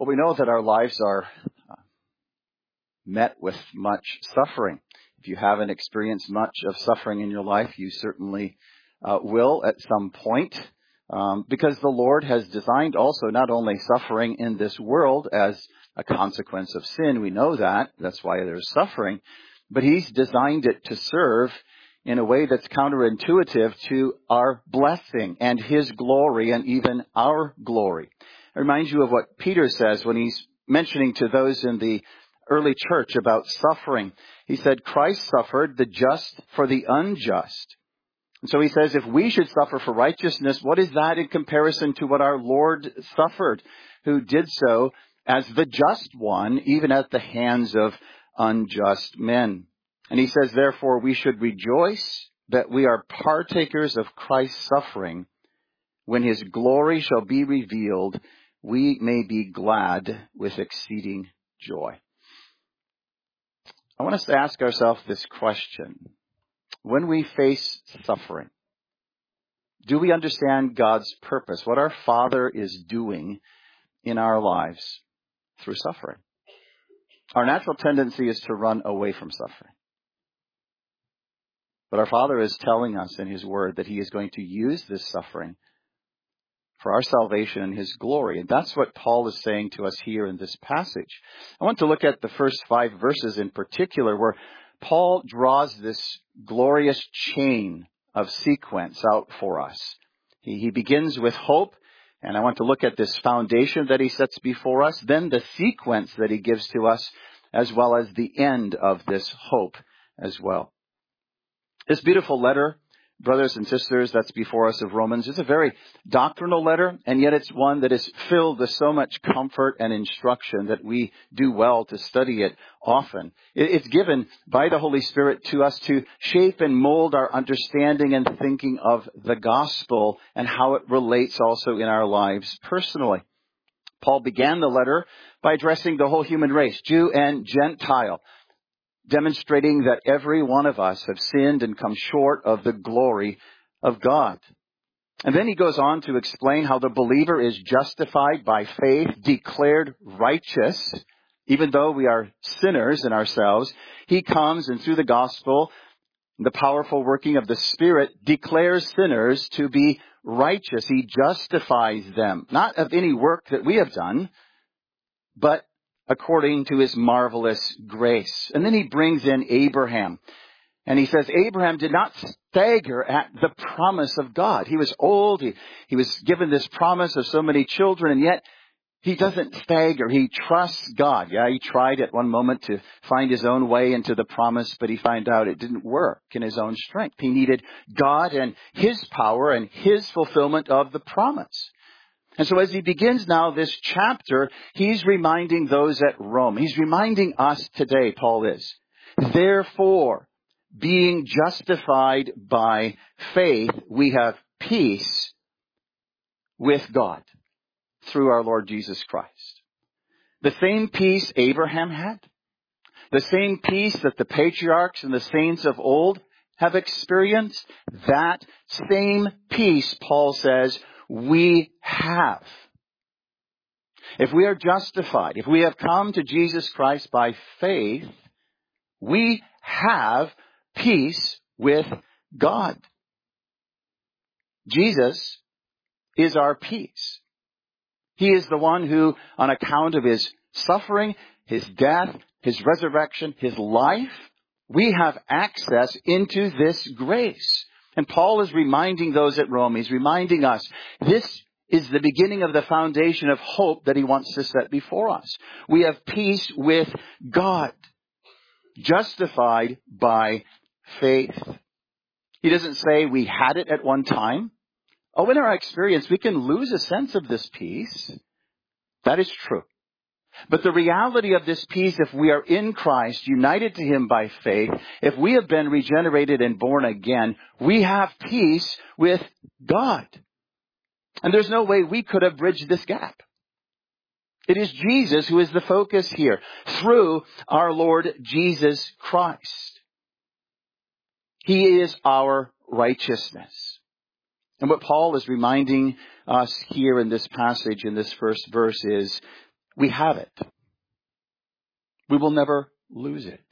Well, we know that our lives are met with much suffering. If you haven't experienced much of suffering in your life, you certainly will at some point, because the Lord has designed also not only suffering in this world as a consequence of sin. We know that. That's why there's suffering. But He's designed it to serve in a way that's counterintuitive to our blessing and His glory and even our glory. It reminds you of what Peter says when he's mentioning to those in the early church about suffering. He said, Christ suffered the just for the unjust. And so he says, if we should suffer for righteousness, what is that in comparison to what our Lord suffered, who did so as the just one, even at the hands of unjust men? And he says, therefore, we should rejoice that we are partakers of Christ's suffering. When His glory shall be revealed, we may be glad with exceeding joy. I want us to ask ourselves this question. When we face suffering, do we understand God's purpose, what our Father is doing in our lives through suffering? Our natural tendency is to run away from suffering. But our Father is telling us in His Word that He is going to use this suffering for our salvation and His glory. And that's what Paul is saying to us here in this passage. I want to look at the first 5 verses in particular, where Paul draws this glorious chain of sequence out for us. He begins with hope, and I want to look at this foundation that he sets before us, then the sequence that he gives to us, as well as the end of this hope as well. This beautiful letter, brothers and sisters, that's before us of Romans, is a very doctrinal letter, and yet it's one that is filled with so much comfort and instruction that we do well to study it often. It's given by the Holy Spirit to us to shape and mold our understanding and thinking of the gospel and how it relates also in our lives personally. Paul began the letter by addressing the whole human race, Jew and Gentile, demonstrating that every one of us have sinned and come short of the glory of God. And then he goes on to explain how the believer is justified by faith, declared righteous, even though we are sinners in ourselves. He comes and through the gospel, the powerful working of the Spirit, declares sinners to be righteous. He justifies them, not of any work that we have done, but according to His marvelous grace. And then he brings in Abraham. And he says Abraham did not stagger at the promise of God. He was old. He was given this promise of so many children, and yet he doesn't stagger. He trusts God. Yeah, he tried at one moment to find his own way into the promise, but he found out it didn't work in his own strength. He needed God and His power and His fulfillment of the promise. And so as he begins now this chapter, he's reminding those at Rome. He's reminding us today, Paul is. Therefore, being justified by faith, we have peace with God through our Lord Jesus Christ. The same peace Abraham had, the same peace that the patriarchs and the saints of old have experienced, that same peace, Paul says, we have. If we are justified, if we have come to Jesus Christ by faith, we have peace with God. Jesus is our peace. He is the one who, on account of His suffering, His death, His resurrection, His life, we have access into this grace. And Paul is reminding those at Rome, he's reminding us, this is the beginning of the foundation of hope that he wants to set before us. We have peace with God, justified by faith. He doesn't say we had it at one time. Oh, in our experience, we can lose a sense of this peace. That is true. But the reality of this peace, if we are in Christ, united to Him by faith, if we have been regenerated and born again, we have peace with God. And there's no way we could have bridged this gap. It is Jesus who is the focus here, through our Lord Jesus Christ. He is our righteousness. And what Paul is reminding us here in this passage, in this first verse, is We have it. We will never lose it.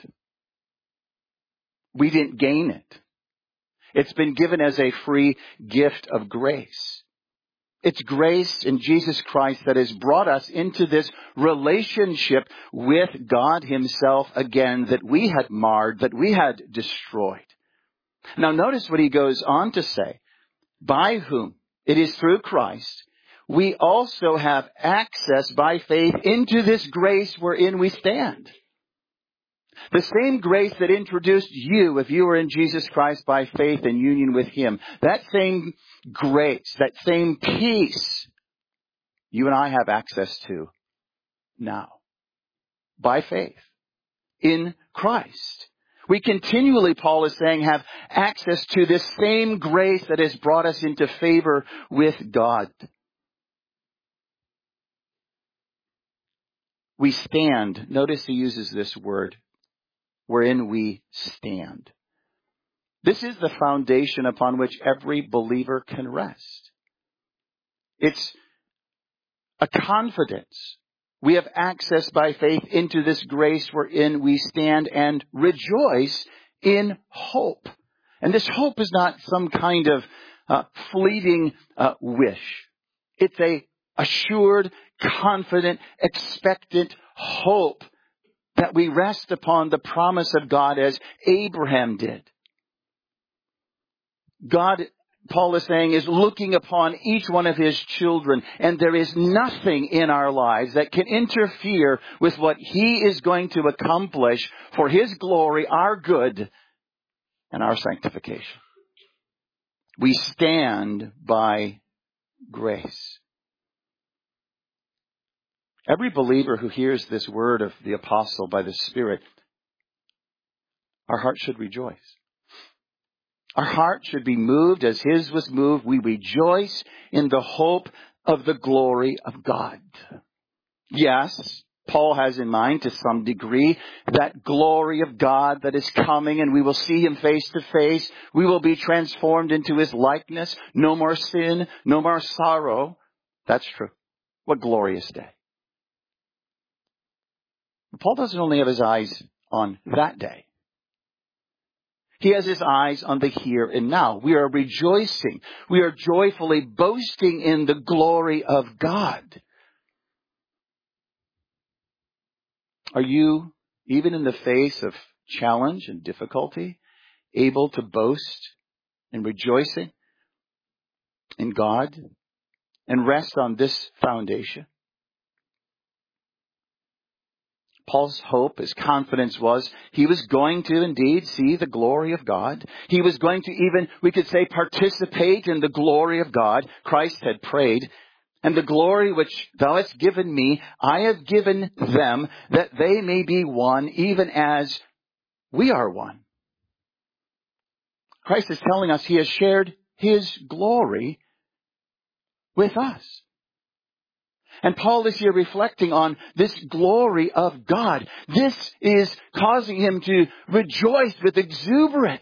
We didn't gain it. It's been given as a free gift of grace. It's grace in Jesus Christ that has brought us into this relationship with God Himself again that we had marred, that we had destroyed. Now notice what he goes on to say. By whom, it is through Christ, we also have access by faith into this grace wherein we stand. The same grace that introduced you, if you were in Jesus Christ by faith and union with Him, that same grace, that same peace, you and I have access to now. By faith. In Christ. We continually, Paul is saying, have access to this same grace that has brought us into favor with God. We stand. Notice he uses this word, wherein we stand. This is the foundation upon which every believer can rest. It's a confidence. We have access by faith into this grace wherein we stand and rejoice in hope. And this hope is not some kind of fleeting wish. It's a assured, confident, expectant hope that we rest upon the promise of God as Abraham did. God, Paul is saying, is looking upon each one of His children, and there is nothing in our lives that can interfere with what He is going to accomplish for His glory, our good, and our sanctification. We stand by grace. Every believer who hears this word of the apostle by the Spirit, our heart should rejoice. Our heart should be moved as his was moved. We rejoice in the hope of the glory of God. Yes, Paul has in mind to some degree that glory of God that is coming, and we will see Him face to face. We will be transformed into His likeness. No more sin, no more sorrow. That's true. What glorious day. Paul doesn't only have his eyes on that day. He has his eyes on the here and now. We are rejoicing. We are joyfully boasting in the glory of God. Are you, even in the face of challenge and difficulty, able to boast in rejoicing in God and rest on this foundation? Paul's hope, his confidence was he was going to indeed see the glory of God. He was going to even, we could say, participate in the glory of God. Christ had prayed, and the glory which thou hast given me, I have given them, that they may be one, even as we are one. Christ is telling us He has shared His glory with us. And Paul is here reflecting on this glory of God. This is causing him to rejoice with exuberance.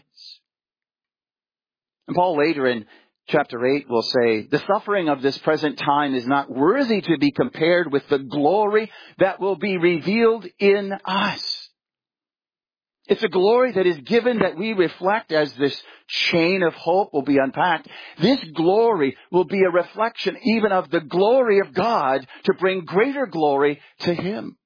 And Paul later in chapter 8 will say, the suffering of this present time is not worthy to be compared with the glory that will be revealed in us. It's a glory that is given that we reflect as this chain of hope will be unpacked. This glory will be a reflection even of the glory of God to bring greater glory to Him.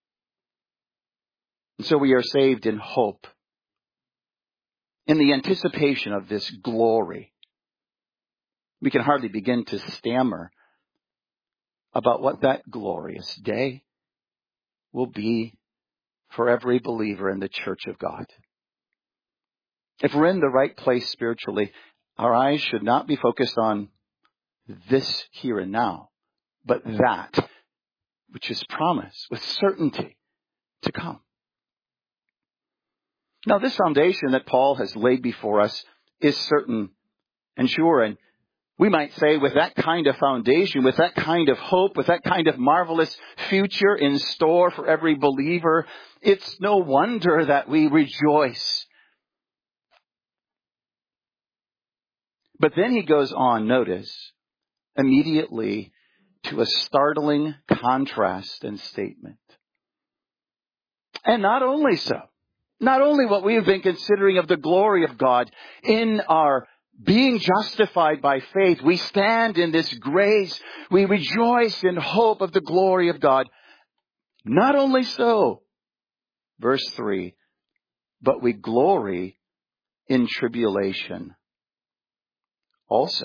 And so we are saved in hope, in the anticipation of this glory. We can hardly begin to stammer about what that glorious day will be for every believer in the church of God. If we're in the right place spiritually, our eyes should not be focused on this here and now, but that which is promised with certainty to come. Now, this foundation that Paul has laid before us is certain and sure, and we might say with that kind of foundation, with that kind of hope, with that kind of marvelous future in store for every believer, it's no wonder that we rejoice. But then he goes on, notice, immediately to a startling contrast and statement. And not only so, not only what we have been considering of the glory of God in our being justified by faith, we stand in this grace, we rejoice in hope of the glory of God. Not only so, verse 3, but we glory in tribulation also.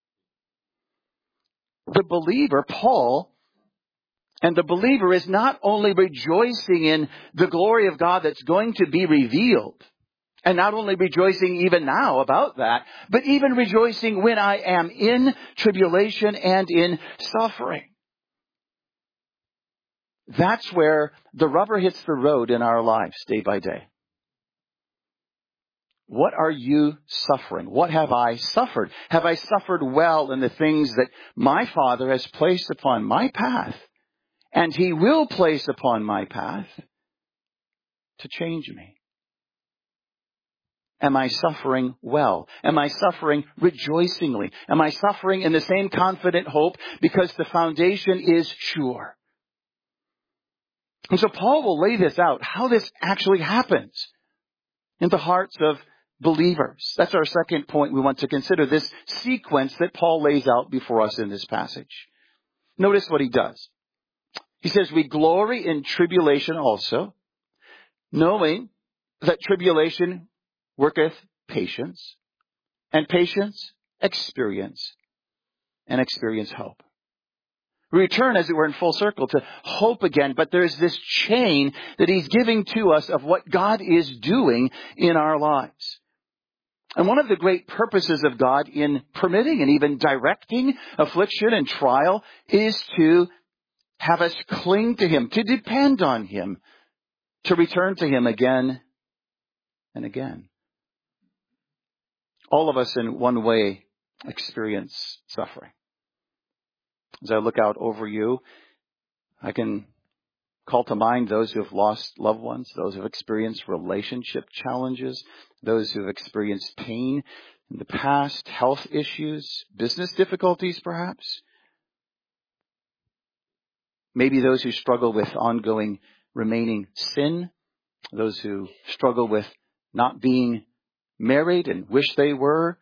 The believer, Paul, and the believer is not only rejoicing in the glory of God that's going to be revealed, and not only rejoicing even now about that, but even rejoicing when I am in tribulation and in suffering. That's where the rubber hits the road in our lives day by day. What are you suffering? What have I suffered? Have I suffered well in the things that my Father has placed upon my path? And He will place upon my path to change me. Am I suffering well? Am I suffering rejoicingly? Am I suffering in the same confident hope because the foundation is sure? And so Paul will lay this out, how this actually happens in the hearts of believers. That's our second point we want to consider, this sequence that Paul lays out before us in this passage. Notice what he does. He says, we glory in tribulation also, knowing that tribulation worketh patience, and patience experience, and experience hope. We return, as it were, in full circle to hope again, but there's this chain that he's giving to us of what God is doing in our lives. And one of the great purposes of God in permitting and even directing affliction and trial is to have us cling to Him, to depend on Him, to return to Him again and again. All of us in one way experience suffering. As I look out over you, I can call to mind those who have lost loved ones, those who have experienced relationship challenges, those who have experienced pain in the past, health issues, business difficulties perhaps. Maybe those who struggle with ongoing remaining sin, those who struggle with not being married and wish they were.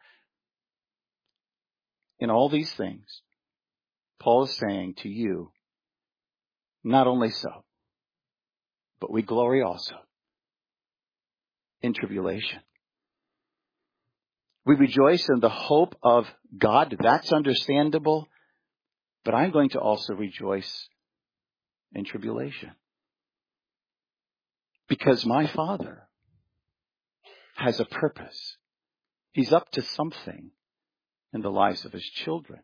In all these things, Paul is saying to you, not only so, but we glory also in tribulation. We rejoice in the hope of God. That's understandable. But I'm going to also rejoice in tribulation. Because my Father has a purpose. He's up to something in the lives of His children.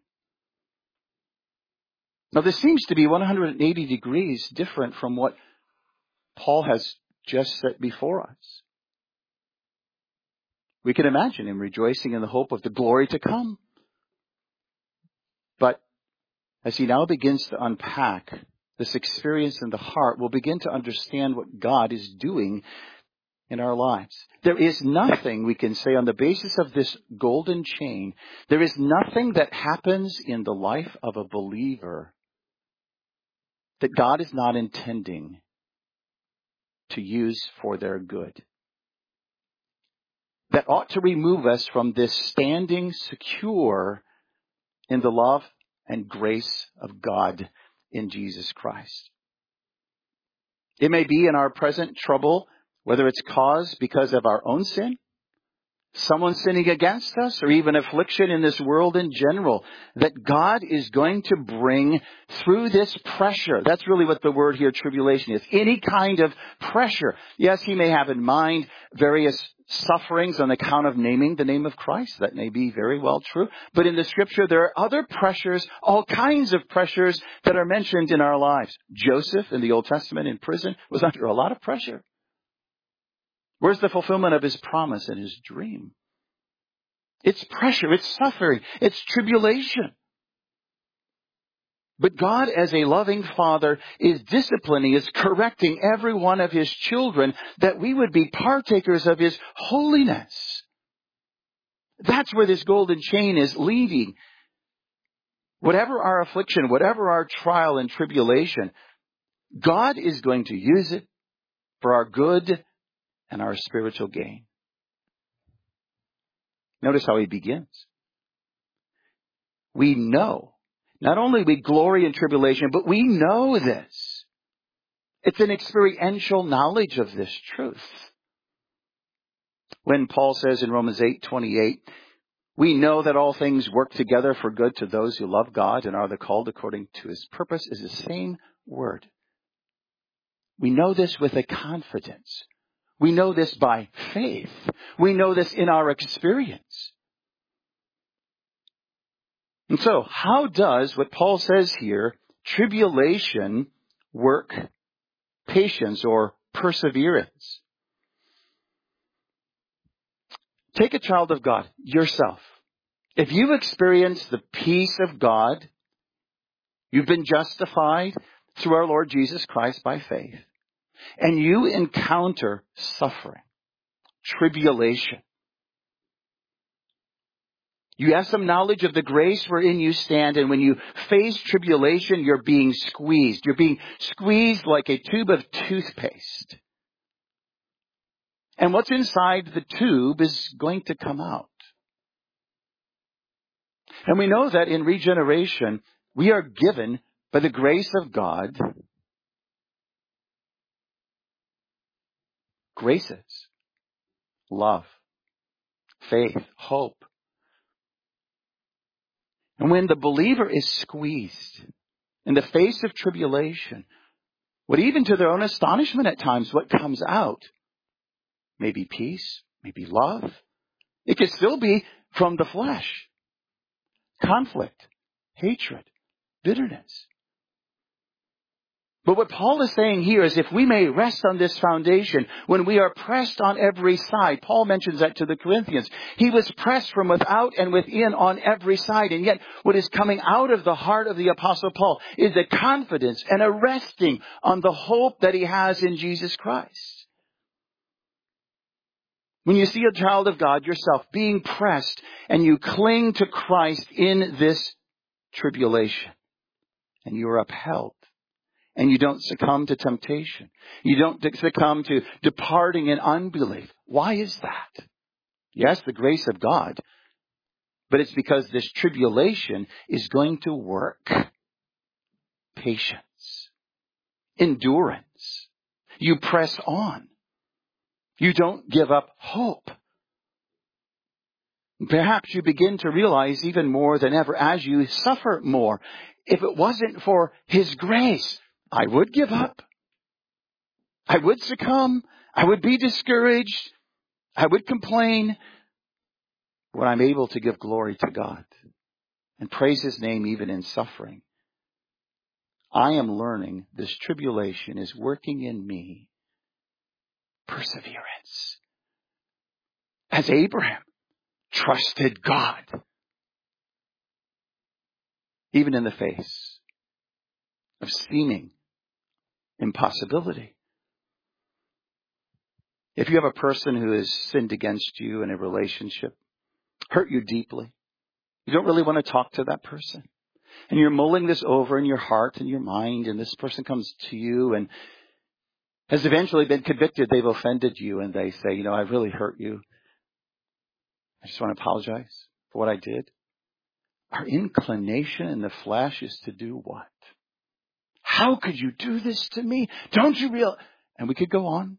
Now, this seems to be 180 degrees different from what Paul has just set before us. We can imagine him rejoicing in the hope of the glory to come. But as he now begins to unpack this experience in the heart, we'll begin to understand what God is doing in our lives. There is nothing we can say on the basis of this golden chain. There is nothing that happens in the life of a believer that God is not intending to use for their good. That ought to remove us from this standing secure in the love and grace of God in Jesus Christ. It may be in our present trouble, whether it's caused because of our own sin, someone sinning against us, or even affliction in this world in general, that God is going to bring through this pressure. That's really what the word here, tribulation, is. Any kind of pressure. Yes, He may have in mind various sufferings on account of naming the name of Christ. That may be very well true. But in the Scripture, there are other pressures, all kinds of pressures that are mentioned in our lives. Joseph in the Old Testament in prison was under a lot of pressure. Where's the fulfillment of his promise and his dream? It's pressure, it's suffering, it's tribulation. But God, as a loving Father, is disciplining, is correcting every one of His children that we would be partakers of His holiness. That's where this golden chain is leading. whatever our affliction, whatever our trial and tribulation, God is going to use it for our good and our spiritual gain. Notice how he begins. We know. Not only we glory in tribulation, but we know this. It's an experiential knowledge of this truth. When Paul says in Romans 8:28, we know that all things work together for good to those who love God and are the called according to his purpose, is the same word. We know this with a confidence. We know this by faith. We know this in our experience. And so, how does what Paul says here, tribulation, work patience or perseverance? Take a child of God, yourself. If you've experienced the peace of God, you've been justified through our Lord Jesus Christ by faith, and you encounter suffering, tribulation, you have some knowledge of the grace wherein you stand, and when you face tribulation, you're being squeezed. You're being squeezed like a tube of toothpaste. And what's inside the tube is going to come out. And we know that in regeneration, we are given by the grace of God graces, love, faith, hope. And when the believer is squeezed in the face of tribulation, what even to their own astonishment at times, what comes out may be peace, may be love. It could still be from the flesh. Conflict, hatred, bitterness. But what Paul is saying here is if we may rest on this foundation, when we are pressed on every side, Paul mentions that to the Corinthians. He was pressed from without and within on every side. And yet what is coming out of the heart of the Apostle Paul is a confidence and a resting on the hope that he has in Jesus Christ. When you see a child of God yourself being pressed and you cling to Christ in this tribulation and you are upheld, and you don't succumb to temptation. You don't succumb to departing in unbelief. Why is that? Yes, the grace of God. But it's because this tribulation is going to work patience, endurance. You press on. You don't give up hope. Perhaps you begin to realize even more than ever as you suffer more, if it wasn't for His grace, I would give up. I would succumb. I would be discouraged. I would complain. When I'm able to give glory to God and praise His name even in suffering, I am learning this tribulation is working in me perseverance. As Abraham trusted God, even in the face of seeming impossibility. If you have a person who has sinned against you in a relationship, hurt you deeply, you don't really want to talk to that person, and you're mulling this over in your heart and your mind, and this person comes to you and has eventually been convicted, they've offended you, and they say, I really hurt you. I just want to apologize for what I did. Our inclination in the flesh is to do what? How could you do this to me? Don't you realize? And we could go on.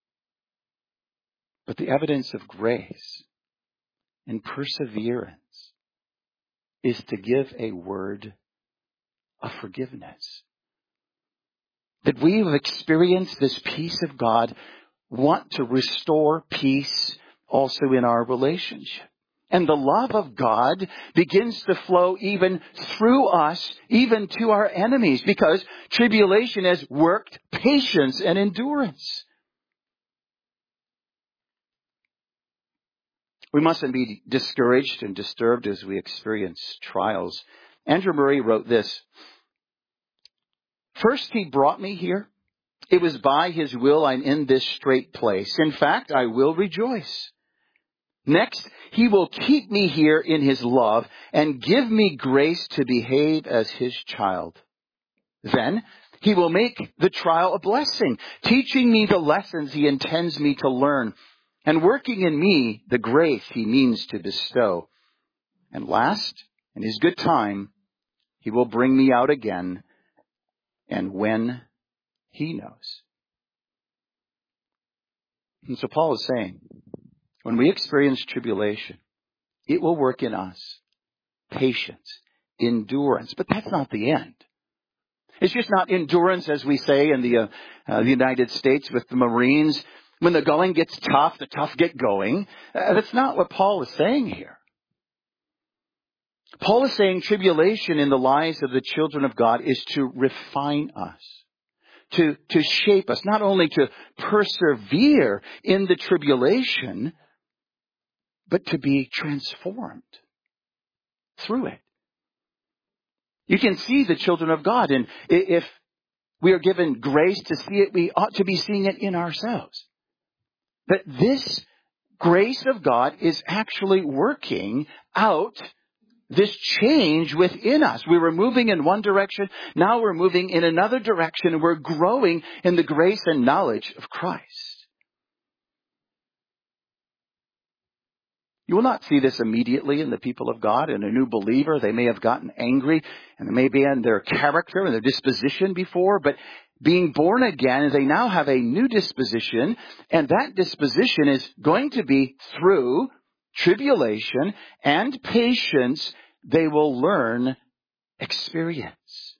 But the evidence of grace and perseverance is to give a word of forgiveness. That we have experienced this peace of God, want to restore peace also in our relationship. And the love of God begins to flow even through us, even to our enemies, because tribulation has worked patience and endurance. We mustn't be discouraged and disturbed as we experience trials. Andrew Murray wrote this: "First He brought me here. It was by His will I'm in this strait place. In fact, I will rejoice. Next, he will keep me here in his love and give me grace to behave as his child. Then he will make the trial a blessing, teaching me the lessons he intends me to learn and working in me the grace he means to bestow. And last, in his good time, he will bring me out again, and when he knows. And so Paul is saying, when we experience tribulation, it will work in us patience, endurance, but that's not the end. It's just not endurance, as we say in the United States with the Marines. When the going gets tough, the tough get going. That's not what Paul is saying here. Paul is saying tribulation in the lives of the children of God is to refine us, to shape us, not only to persevere in the tribulation, but to be transformed through it. You can see the children of God, and if we are given grace to see it, we ought to be seeing it in ourselves. That this grace of God is actually working out this change within us. We were moving in one direction, now we're moving in another direction, and we're growing in the grace and knowledge of Christ. You will not see this immediately in the people of God. In a new believer, they may have gotten angry, and it may be in their character and their disposition before, but being born again, they now have a new disposition, and that disposition is going to be through tribulation and patience. They will learn experience.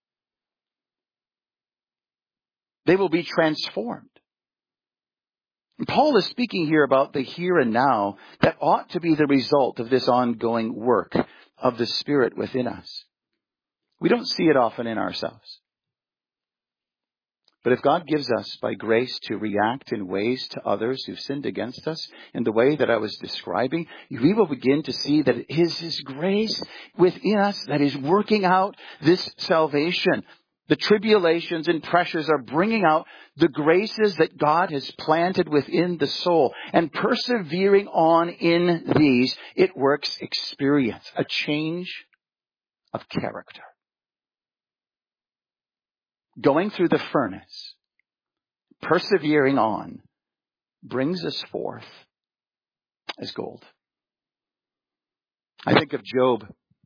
They will be transformed. Paul is speaking here about the here and now that ought to be the result of this ongoing work of the Spirit within us. We don't see it often in ourselves. But if God gives us, by grace, to react in ways to others who've sinned against us in the way that I was describing, we will begin to see that it is His grace within us that is working out this salvation. The tribulations and pressures are bringing out the graces that God has planted within the soul. And persevering on in these, it works experience, a change of character. Going through the furnace, persevering on, brings us forth as gold. I think of Job.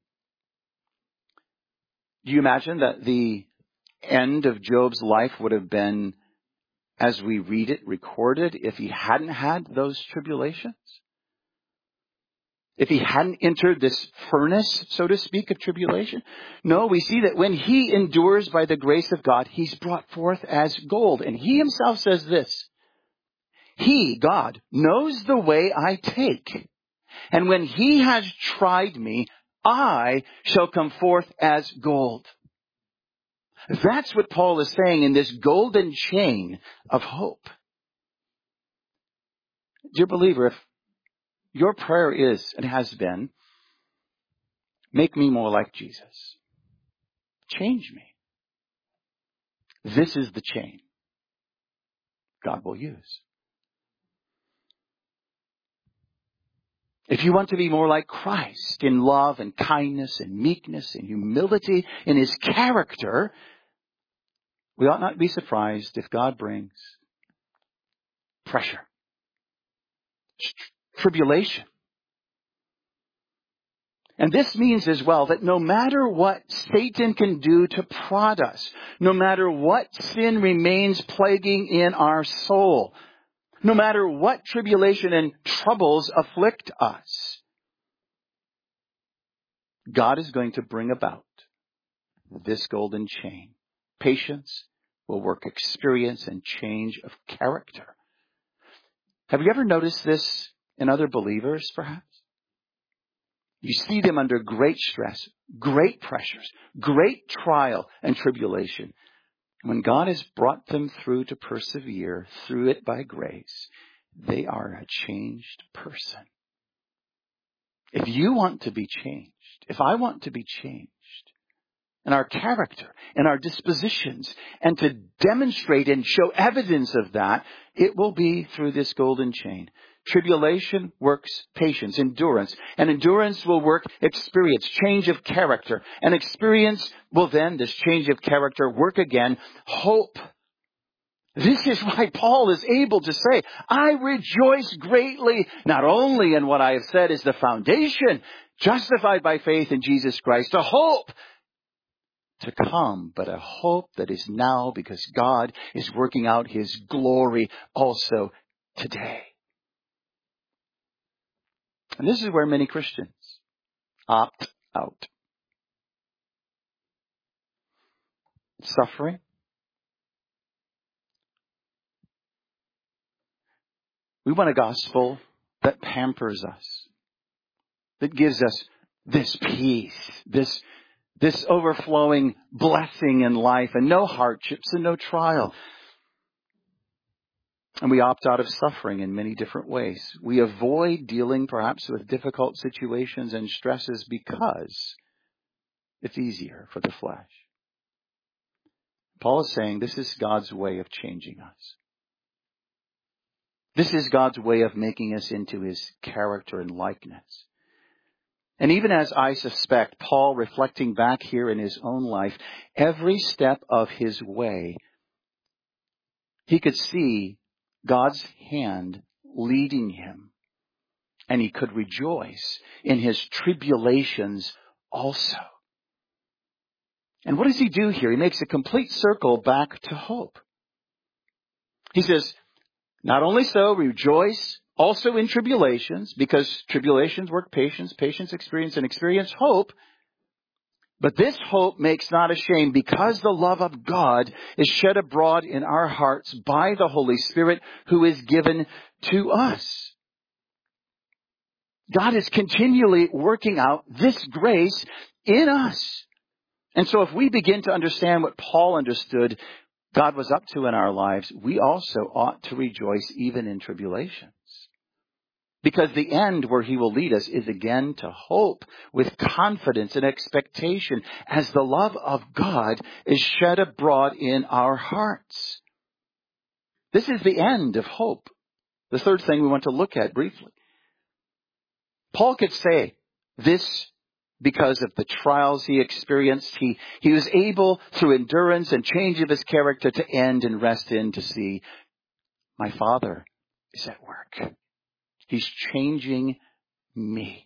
Do you imagine that the end of Job's life would have been, as we read it, recorded, if he hadn't had those tribulations? If he hadn't entered this furnace, so to speak, of tribulation? No, we see that when he endures by the grace of God, he's brought forth as gold. And he himself says this: He, God, knows the way I take. And when he has tried me, I shall come forth as gold. That's what Paul is saying in this golden chain of hope. Dear believer, if your prayer is and has been, make me more like Jesus, change me, this is the chain God will use. If you want to be more like Christ in love and kindness and meekness and humility in His character, we ought not be surprised if God brings pressure, tribulation. And this means as well that no matter what Satan can do to prod us, no matter what sin remains plaguing in our soul, no matter what tribulation and troubles afflict us, God is going to bring about this golden chain. Patience will work experience and change of character. Have you ever noticed this in other believers, perhaps? You see them under great stress, great pressures, great trial and tribulation. When God has brought them through to persevere through it by grace, they are a changed person. If you want to be changed, if I want to be changed in our character, in our dispositions, and to demonstrate and show evidence of that, it will be through this golden chain. Tribulation works patience, endurance. And endurance will work experience, change of character. And experience will then, this change of character, work again, hope. This is why Paul is able to say, I rejoice greatly, not only in what I have said is the foundation, justified by faith in Jesus Christ, a hope to come, but a hope that is now because God is working out His glory also today. And this is where many Christians opt out. Suffering. We want a gospel that pampers us, that gives us this peace, this overflowing blessing in life, and no hardships and no trial. And we opt out of suffering in many different ways. We avoid dealing perhaps with difficult situations and stresses because it's easier for the flesh. Paul is saying this is God's way of changing us. This is God's way of making us into His character and likeness. And even as I suspect, Paul, reflecting back here in his own life, every step of his way, he could see God's hand leading him. And he could rejoice in his tribulations also. And what does he do here? He makes a complete circle back to hope. He says, not only so, rejoice also in tribulations, because tribulations work patience, patience experience, and experience hope. But this hope makes not ashamed, because the love of God is shed abroad in our hearts by the Holy Spirit who is given to us. God is continually working out this grace in us. And so if we begin to understand what Paul understood God was up to in our lives, we also ought to rejoice even in tribulations. Because the end where He will lead us is again to hope with confidence and expectation as the love of God is shed abroad in our hearts. This is the end of hope. The third thing we want to look at briefly. Paul could say this because of the trials he experienced. He was able, through endurance and change of his character, to end and rest in to see, my Father is at work. He's changing me.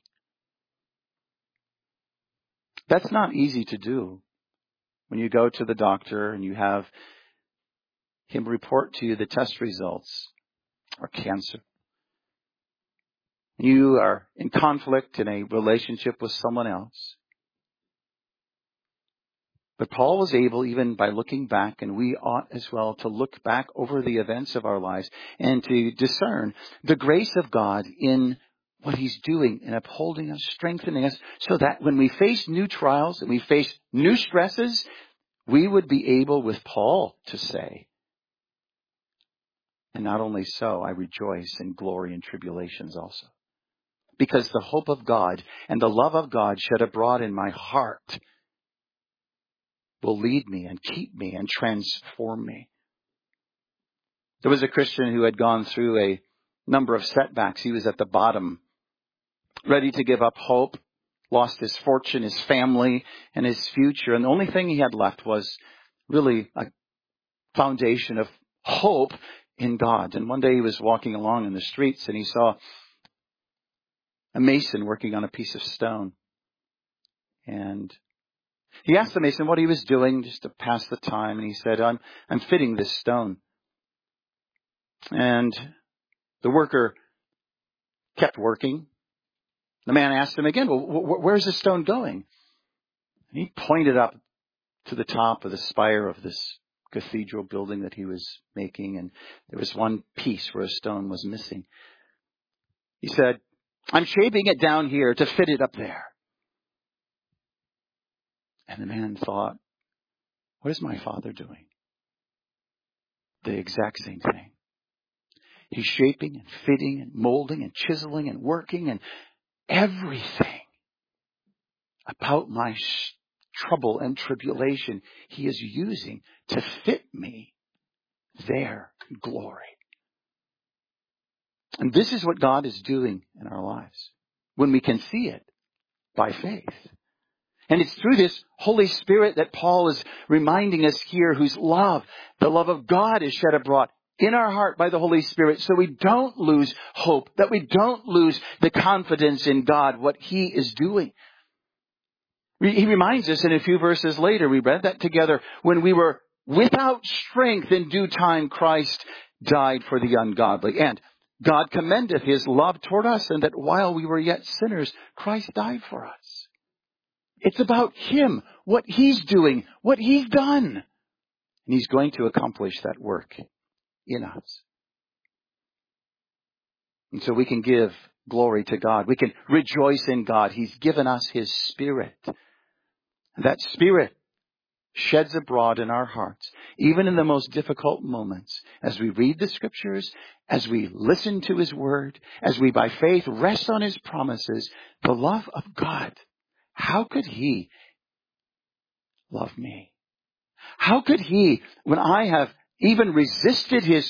That's not easy to do when you go to the doctor and you have him report to you the test results or cancer. You are in conflict in a relationship with someone else. But Paul was able, even by looking back, and we ought as well to look back over the events of our lives and to discern the grace of God in what He's doing in upholding us, strengthening us, so that when we face new trials and we face new stresses, we would be able, with Paul, to say, and not only so, I rejoice in glory in tribulations also. Because the hope of God and the love of God shed abroad in my heart will lead me and keep me and transform me. There was a Christian who had gone through a number of setbacks. He was at the bottom, ready to give up hope, lost his fortune, his family, and his future. And the only thing he had left was really a foundation of hope in God. And one day he was walking along in the streets and he saw a mason working on a piece of stone. And he asked the mason what he was doing just to pass the time. And he said, I'm fitting this stone. And the worker kept working. The man asked him again, well, where's the stone going? And he pointed up to the top of the spire of this cathedral building that he was making. And there was one piece where a stone was missing. He said, I'm shaping it down here to fit it up there. And the man thought, what is my Father doing? The exact same thing. He's shaping and fitting and molding and chiseling and working and everything about my trouble and tribulation He is using to fit me there in glory. And this is what God is doing in our lives when we can see it by faith. And it's through this Holy Spirit that Paul is reminding us here, whose love, the love of God, is shed abroad in our heart by the Holy Spirit, so we don't lose hope, that we don't lose the confidence in God, what He is doing. He reminds us in a few verses later, we read that together, when we were without strength, in due time Christ died for the ungodly. And God commendeth His love toward us, and that while we were yet sinners, Christ died for us. It's about Him, what He's doing, what He's done. And He's going to accomplish that work in us. And so we can give glory to God. We can rejoice in God. He's given us His Spirit. That Spirit sheds abroad in our hearts, even in the most difficult moments, as we read the Scriptures, as we listen to His Word, as we by faith rest on His promises, the love of God. How could He love me? How could He, when I have even resisted His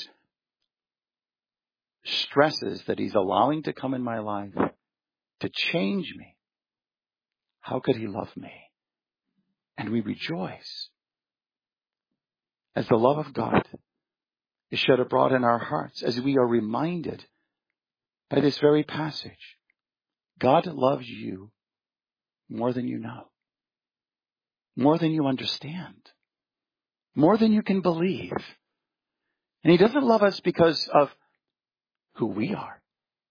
stresses that He's allowing to come in my life to change me, how could He love me? And we rejoice as the love of God is shed abroad in our hearts, as we are reminded by this very passage. God loves you more than you know, more than you understand, more than you can believe. And He doesn't love us because of who we are,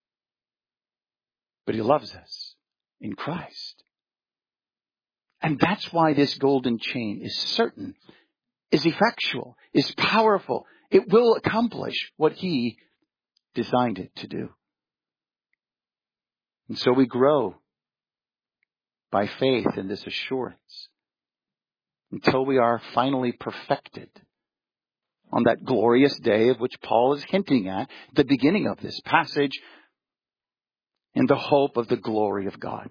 but He loves us in Christ. And that's why this golden chain is certain, is effectual, is powerful. It will accomplish what He designed it to do. And so we grow by faith in this assurance until we are finally perfected on that glorious day of which Paul is hinting at the beginning of this passage, in the hope of the glory of God.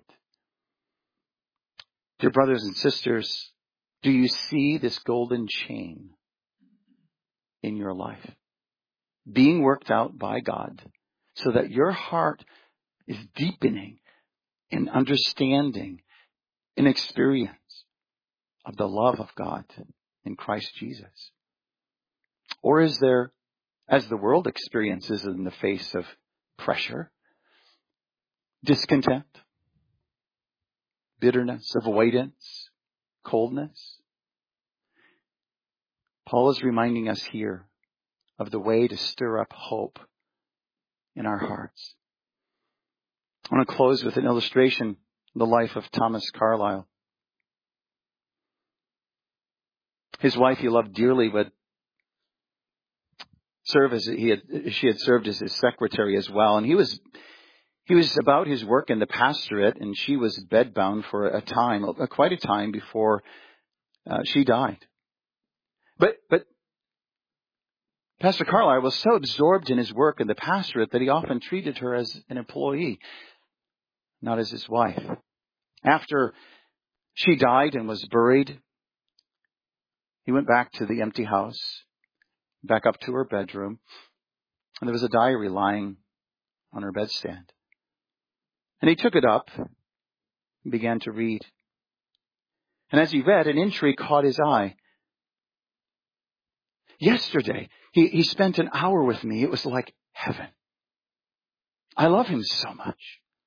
Dear brothers and sisters, do you see this golden chain in your life being worked out by God so that your heart is deepening in understanding, in experience of the love of God in Christ Jesus? Or is there, as the world experiences in the face of pressure, discontent, bitterness, avoidance, coldness? Paul is reminding us here of the way to stir up hope in our hearts. I want to close with an illustration, the life of Thomas Carlyle. His wife he loved dearly would serve as she had served as his secretary as well, and he was about his work in the pastorate, and she was bedbound for quite a time before she died. But Pastor Carlyle was so absorbed in his work in the pastorate that he often treated her as an employee, not as his wife. After she died and was buried, he went back to the empty house, back up to her bedroom, and there was a diary lying on her bedstand. And he took it up and began to read. And as he read, an entry caught his eye. Yesterday, he spent an hour with me. It was like heaven. I love him so much.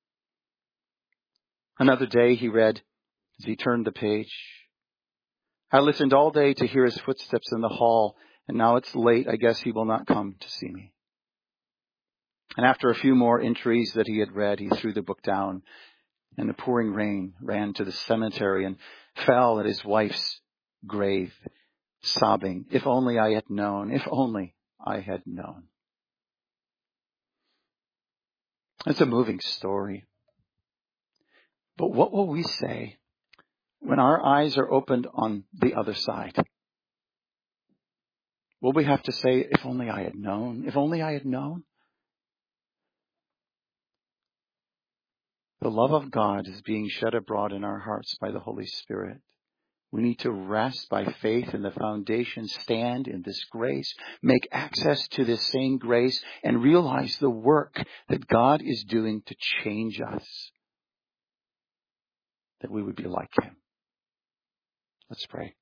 Another day, he read, as he turned the page, I listened all day to hear his footsteps in the hall, and now it's late. I guess he will not come to see me. And after a few more entries that he had read, he threw the book down, and the pouring rain ran to the cemetery and fell at his wife's grave, sobbing, if only I had known, if only I had known. It's a moving story. But what will we say when our eyes are opened on the other side? Will we have to say, if only I had known, if only I had known? The love of God is being shed abroad in our hearts by the Holy Spirit. We need to rest by faith in the foundation, stand in this grace, make access to this same grace, and realize the work that God is doing to change us, that we would be like Him. Let's pray.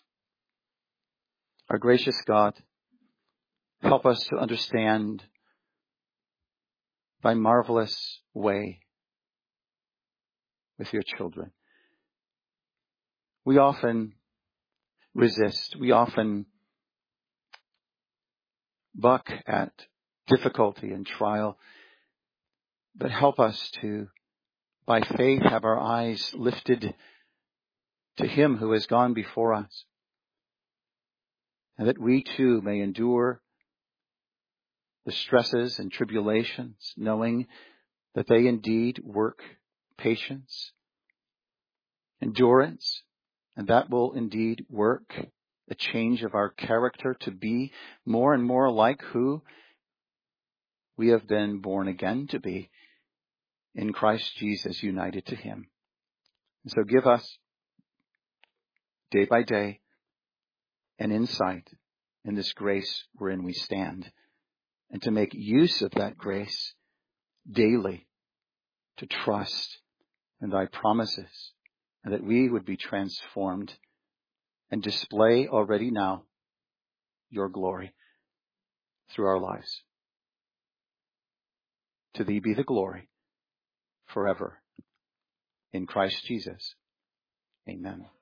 Our gracious God, help us to understand thy marvelous way with your children. We often resist. We often buck at difficulty and trial. But help us to, by faith, have our eyes lifted to Him who has gone before us, and that we too may endure the stresses and tribulations, knowing that they indeed work patience, endurance, and that will indeed work a change of our character to be more and more like who we have been born again to be in Christ Jesus, united to Him. And so give us, day by day, an insight in this grace wherein we stand, and to make use of that grace daily, to trust in thy promises, and that we would be transformed and display already now your glory through our lives. To thee be the glory forever. In Christ Jesus. Amen.